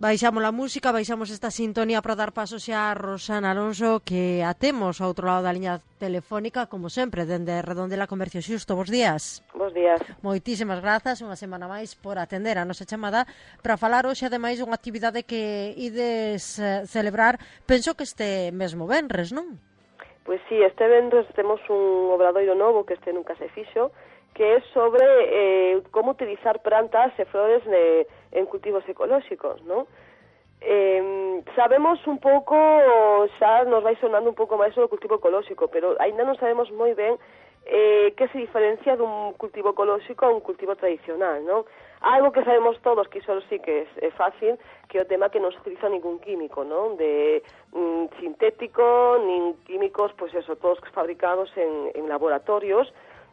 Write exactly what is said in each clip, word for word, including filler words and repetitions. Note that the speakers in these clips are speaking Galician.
Baixamos a música, baixamos esta sintonía para dar paso xa a Rosana Alonso, que a temos ao outro lado da liña telefónica, como sempre, dende Redondela Comercio Xusto. Bos días. Bos días. Moitísimas grazas, unha semana máis, por atender a nosa chamada para falar hoxe, ademais, dunha actividade que ides eh, celebrar, penso que este mesmo venres, non? Pois sí, este venres temos un obradoiro novo que este nunca se fixo, que é sobre eh, como utilizar plantas e flores de, en cultivos ecolóxicos, non? Eh, sabemos un pouco, xa nos vai sonando un pouco máis sobre o cultivo ecolóxico, pero ainda non sabemos moi ben eh, que se diferencia dun cultivo ecolóxico a un cultivo tradicional, non? Algo que sabemos todos, que iso sí que é, é fácil, que é o tema que non se utiliza ningún químico, non? De mm, sintético, nin químicos, pois eso, todos fabricados en, en laboratorios,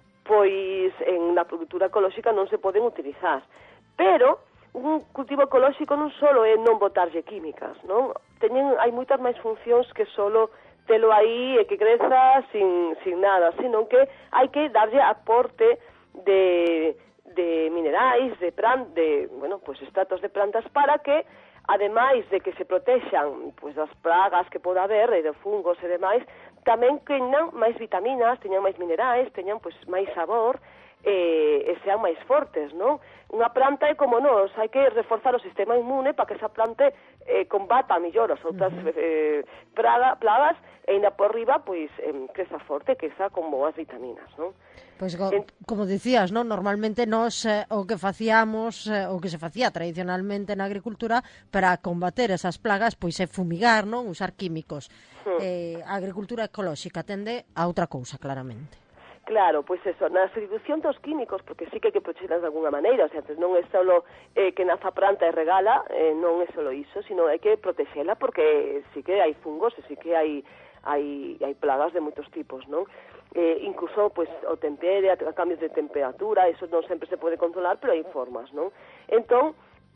pois en na produtura ecolóxica non se poden utilizar. Pero un cultivo ecolóxico non só é non botarlle químicas, non? Teñen, hai moitas máis funcións que solo telo aí e que creza sin, sin nada, sino que hai que darlle aporte de, de minerais, de, pran, de bueno, pues estratos de plantas para que, ademais de que se protexan pues, das pragas que poda haber, e de fungos e demais, tamén teñan máis vitaminas, teñan máis minerais, teñan pues, máis sabor, e, e sean máis fortes, non? Unha planta é como nós, hai que reforzar o sistema inmune para que esa planta eh, combata mellor as outras uh -huh. eh, praga, plagas, e ainda por riba, pois, eh, creza forte, creza como as vitaminas, non? Pois, go, en... como dicías, non? Normalmente nós eh, o que facíamos, eh, o que se facía tradicionalmente na agricultura para combater esas plagas, pois é fumigar, non? Usar químicos. Uh -huh. Eh, a agricultura ecolóxica tende a outra cousa, claramente. Claro, pois eso, na substitución dos químicos, porque sí que hai que protexelas de alguna maneira, o sea, non é só eh, que naza planta e regala, eh, non é só iso, sino hai que protexela porque sí que hai fungos e sí que hai hai, hai plagas de moitos tipos, non? Eh, incluso, pois, o tempere, a cambios de temperatura, eso non sempre se pode controlar, pero hai formas, non? Entón,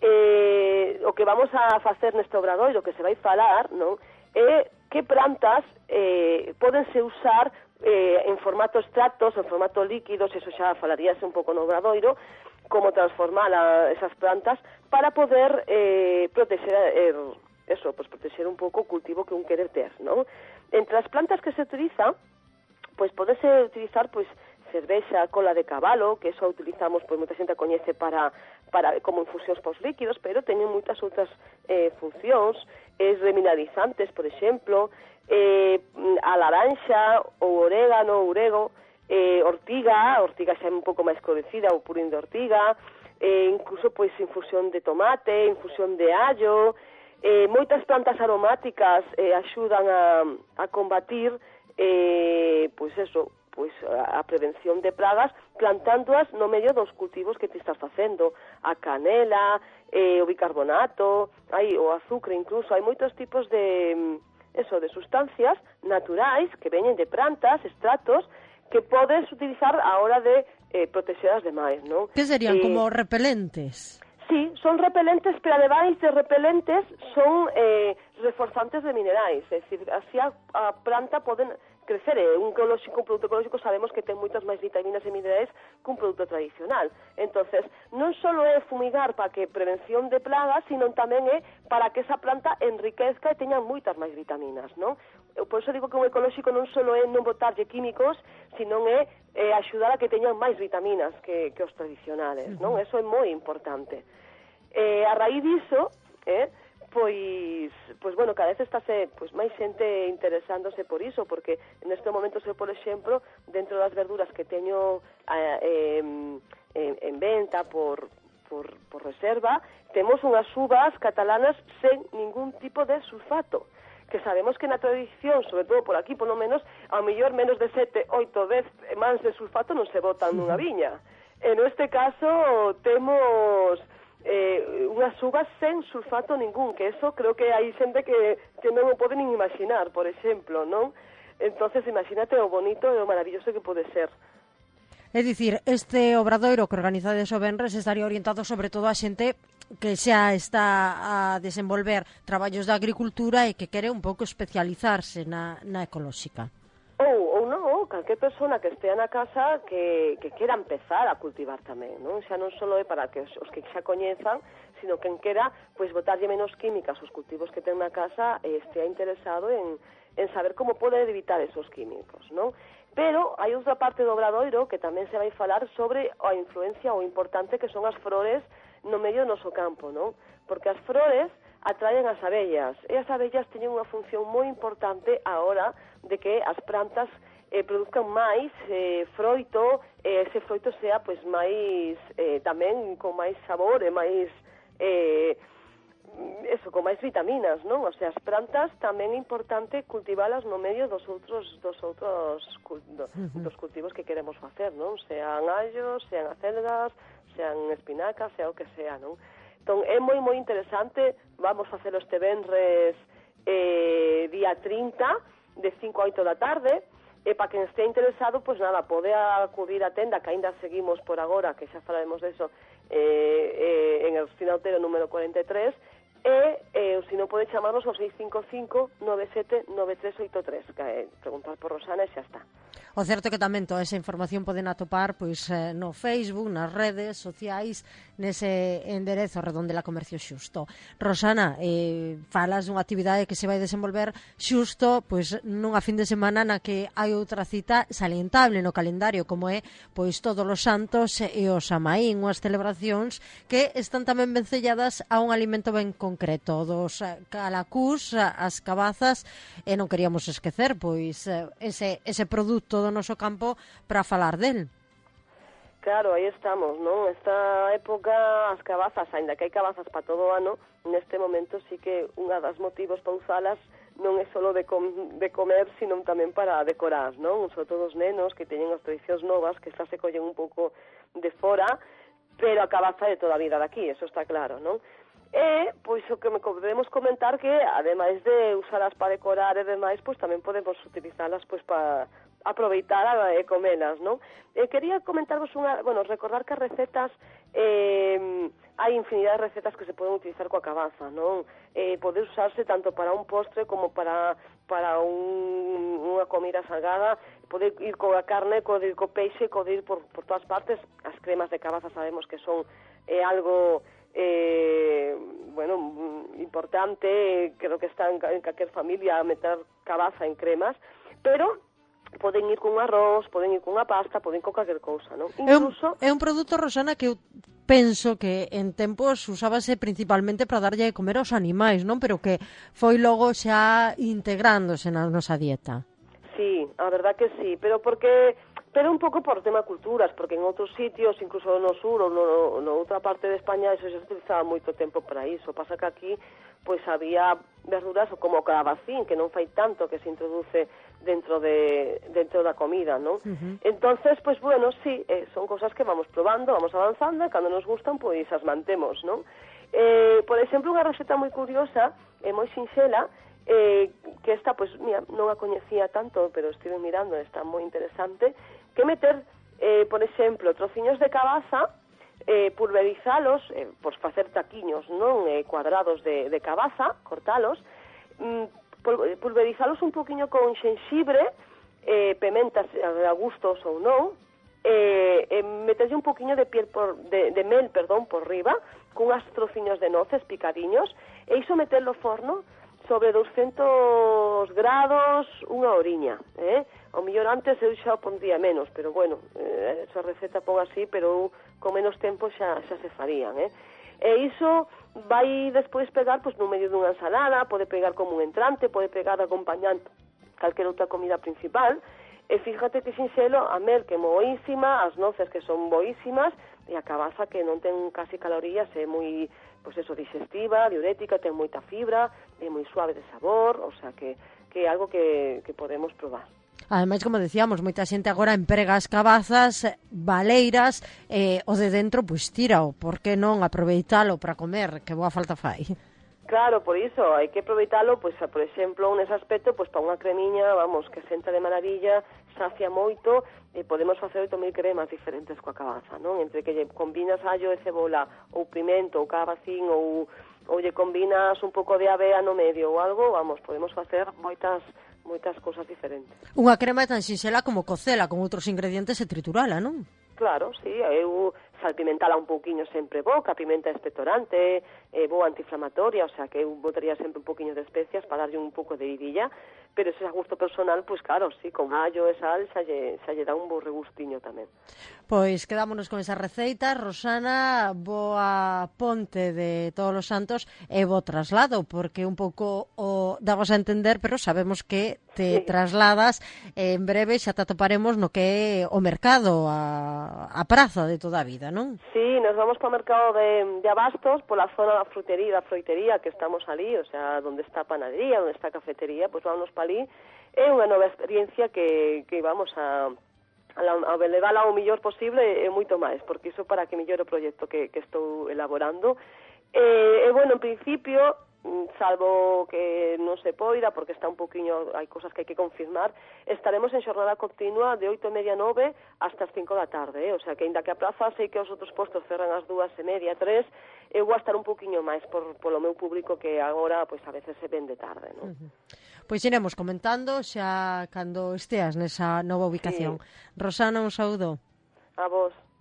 eh, o que vamos a facer neste obradoiro, que se vai falar, non? É que plantas eh, podense usar Eh, en formato extractos, en formato líquidos, eso xa falaríase un pouco no obradoiro, como transformar a esas plantas para poder eh, proteger eh, eso, pues proteger un pouco o cultivo que un quere ter, ¿no? Entre as plantas que se utiliza, pues podese utilizar pues cervexa, cola de cabalo, que eso utilizamos, pues moita xente a coñece para para como infusións pos líquidos, pero teñen moitas outras eh, funcións, es remineralizantes, por exemplo, eh, a laranxa, o orégano, o orego, eh, ortiga, a ortiga xa é un pouco máis coñecida, o purín de ortiga, eh, incluso pois infusión de tomate, infusión de allo, eh, moitas plantas aromáticas eh, axudan a, a combatir eh, pois eso, pois a prevención de plagas plantándoas no medio dos cultivos que te estás facendo, a canela, eh, o bicarbonato, hai o azúcar incluso, hai moitos tipos de eso, de sustancias naturais que veñen de plantas, extractos que podes utilizar a hora de eh, proteger as demais, non? Que serían eh, como repelentes? Sí, son repelentes, pero ademais de repelentes son eh, reforzantes de minerais, é dicir, así a, a planta poden crecer, eh, un ecolóxico, un produto ecolóxico sabemos que ten moitas máis vitaminas e minerais que un produto tradicional. Entonces, non só é fumigar para que prevención de plagas, sino tamén é para que esa planta enriquezca e teña moitas máis vitaminas, non? Por iso digo que un ecolóxico non só é non botarlle químicos, sino é eh, axudar a que teñan máis vitaminas que, que os tradicionales, non? Eso é moi importante. Eh, a raíz diso, eh, pois, pois bueno, cada vez estáse pois, máis xente interesándose por iso, porque neste momento, se por exemplo, dentro das verduras que teño eh, eh, en, en venta por, por, por reserva, temos unhas uvas catalanas sen ningún tipo de sulfato, que sabemos que na tradición, sobre todo por aquí, por lo menos, ao mellor menos de sete, oito, dez mans de sulfato non se botan nunha viña. En este caso, temos eh, unhas uvas sen sulfato ningún, que eso creo que hai xente que, que non o pode nin imaginar, por exemplo, non? Entonces, imagínate o bonito e o maravilloso que pode ser. É dicir, este obradoiro que organizades o venres estaría orientado sobre todo a xente que xa está a desenvolver traballos da agricultura e que quere un pouco especializarse na, na ecolóxica. Ou, ou non, ou segundo, calquer persona que estea na casa que, que quera empezar a cultivar tamén, non? Xa non só é para que os, os que xa coñezan, sino quen quera, pois, botarlle menos químicas aos cultivos que ten na casa e estea interesado en, en saber como pode evitar esos químicos, non? Pero hai outra parte do obradoiro que tamén se vai falar sobre a influencia ou importante que son as flores no medio do noso campo, non? Porque as flores atraen as abellas, e as abellas teñen unha función moi importante a hora de que as plantas eh, produzcan máis eh, froito, e ese froito sea pois máis, eh, tamén con máis sabor e máis, eh, eso, con máis vitaminas, non? O sea, as plantas tamén é importante cultivalas no medio dos outros dos outros do, dos cultivos que queremos facer, non? Sean allos, sean acelgas, sean espinacas, sea o que sea, non? Entón, é moi, moi interesante, vamos facelo este venres eh, día trinta, de cinco a oito da tarde, e para quen este interesado, pois nada, pode acudir á tenda, que ainda seguimos por agora, que xa falaremos deso, eh, eh, en el Cinautero número cuarenta e tres, e, eh, se non pode chamarnos ao seis cinco cinco, nove sete, nove tres oito tres, que é preguntar por Rosana e xa está. O certo é que tamén toda esa información poden atopar pois eh, no Facebook, nas redes sociais, nese enderezo Redondela Comercio Xusto. Rosana, eh, falas dunha actividade que se vai desenvolver xusto pois nunha fin de semana na que hai outra cita salientable no calendario, como é pois todos os santos e o Samaín, unhas celebracións que están tamén vencelladas a un alimento ben concreto, dos calacús, as cabazas, e non queríamos esquecer pois ese, ese produto do noso campo para falar del. Claro, aí estamos, non? Esta época, as cabazas, aínda que hai cabazas para todo o ano, neste momento sí que unha das motivos para usalas non é só de, com de comer, sino tamén para decorar, non? Sobre todo os nenos que teñen as tradicións novas, que xa se collen un pouco de fora, pero a cabaza de toda a vida daqui, eso está claro, non? E, pois, o que me podemos comentar que, ademais de usalas para decorar e demais, pois tamén podemos utilizalas, pois, para aproveitar e comelas, non? Eh, quería comentarvos unha, bueno, recordar que as recetas, eh, hai infinidade de recetas que se poden utilizar coa cabaza, non? Eh, pode usarse tanto para un postre como para para un, unha comida salgada, pode ir coa carne, pode ir co peixe, pode ir por, por todas partes. As cremas de cabaza sabemos que son eh, algo eh, bueno, importante, creo que está en, en calquer familia meter cabaza en cremas, pero poden ir cun arroz, poden ir cunha pasta, poden ir con calquer cousa, non? Incluso... É un, é un produto, Rosana, que eu penso que en tempos usábase principalmente para darlle de comer aos animais, non? Pero que foi logo xa integrándose na nosa dieta. Sí, a verdad que sí, pero porque... Pero un pouco por tema culturas, porque en outros sitios, incluso no sur ou no, no outra parte de España, eso xa se utilizaba moito tempo para iso. Pasa que aquí, pois, había verduras como o calabacín, que non fai tanto que se introduce dentro de dentro da comida, non? Uh-huh. Entonces, pois, bueno, sí, eh, son cosas que vamos probando, vamos avanzando, e cando nos gustan, pois, as mantemos, non? Eh, por exemplo, unha receta moi curiosa e moi sinxela, eh, que esta, pois, mira, non a coñecía tanto, pero estive mirando, está moi interesante, que meter, eh, por exemplo, trociños de cabaza, eh, pulverizalos, eh, pois facer taquiños, non, eh, cuadrados de, de cabaza, cortalos, mm, pulverizalos un poquinho con xenxibre, eh, pementas a gustos ou non, eh, eh, meterlle un poquinho de piel por, de, de mel, perdón, por riba, cunhas trociños de noces picadiños, e iso meterlo ao forno sobre doscientos grados unha horiña, eh? O mellor antes eu xa o pondría menos, pero bueno, eh, esa receta pon así, pero con menos tempo xa, xa se farían, eh? E iso vai despois pegar pois, no medio dunha ensalada, pode pegar como un entrante, pode pegar acompañando calquera outra comida principal, e fíjate que sinxelo, a mel que é boísima, as noces que son boísimas, e a cabaza que non ten casi calorías, é moi, pois eso, digestiva, diurética, ten moita fibra, é moi suave de sabor, o sea que, que é algo que, que podemos probar. Ademais, como decíamos, moita xente agora emprega as cabazas baleiras, e o de dentro, pois tírao, por que non aproveitalo para comer, que boa falta fai. Claro, por iso, hai que aproveitalo, pois, por exemplo, nese aspecto, pois, para unha cremiña, vamos, que senta de maravilla, sacia moito, e podemos facer oito mil cremas diferentes coa cabaza, non? Entre que lle combinas allo e cebola, ou pimento, ou calabacín, ou, ou lle combinas un pouco de avea no medio ou algo, vamos, podemos facer moitas moitas cousas diferentes. Unha crema tan sinxela como cocela con outros ingredientes e triturala, non? Claro, sí, eu salpimentala un pouquiño sempre boca, pimenta expectorante, eh, boa antiinflamatoria, o sea que eu botaría sempre un pouquiño de especias para darlle un pouco de vidilla, pero ese a gusto personal, pois pues claro, sí, con allo e sal xa lle, xa lle dá un bo regustiño tamén. Pois quedámonos con esa receita, Rosana, boa ponte de Todos os Santos e bo traslado, porque un pouco o damos a entender, pero sabemos que te sí. trasladas en breve xa te atoparemos no que é o mercado, a, a praza de toda a vida, non? Sí, nos vamos para o mercado de, de Abastos, pola zona da frutería, da froitería que estamos ali, o sea, onde está a panadería, onde está a cafetería, pois vamos para ali. É unha nova experiencia que, que vamos a, a, a elevala o mellor posible e moito máis, porque iso para que mellore o proxecto que, que estou elaborando. E, e, bueno, en principio, salvo que non se poida, porque está un poquinho, hai cosas que hai que confirmar, estaremos en xornada continua de oito e media a nove hasta as cinco da tarde, eh? O sea, que ainda que a praza sei que os outros postos cerran as dúas e media, tres, eu vou a estar un poquinho máis por, polo meu público que agora, pois, a veces se vende tarde, non? Uh-huh. Pois iremos comentando xa cando esteas nesa nova ubicación. Sí. Rosana, un saúdo. A vos.